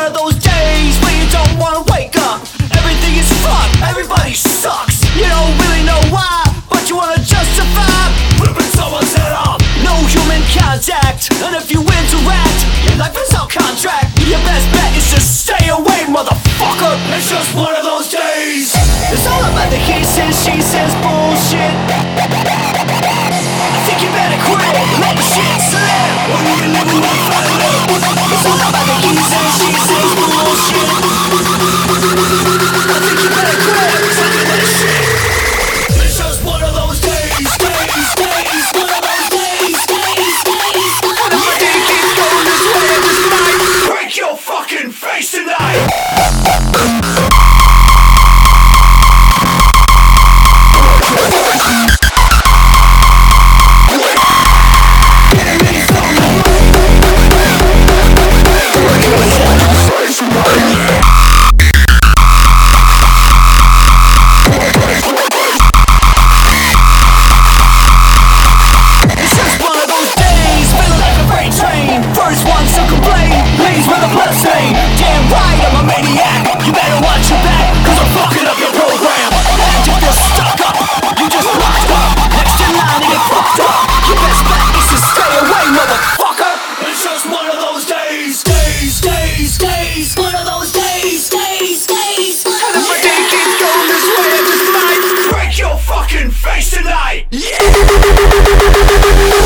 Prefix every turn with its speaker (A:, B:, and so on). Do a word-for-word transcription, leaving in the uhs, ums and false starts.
A: one of those days where you don't wanna wake up. Everything is fucked, everybody sucks. You don't really know why, but you wanna justify ripping someone's head off. No human contact, and if you interact, your life is on contract. Your best bet is to stay away, motherfucker. It's just one of those days. It's all about the he says, she says bullshit. I think you better quit, let the shit slip. Or you can live with one forever. It's all about the he says, she says bullshit. I think you better quit, let the shit. It's just one of those days, days, days. One of those days, days, days. And if my day keeps going this way, I just might break your fucking face tonight. Damn right, I'm a maniac. You better watch your back, cause I'm fucking up your program. And if you're stuck up, you just locked up. Next in line to get fucked up. Your best bet is to stay away, motherfucker. It's just one of those days, days, days, days. One of those days, days, days. And if my day keeps going this way, I just might break your fucking face tonight. Yeah.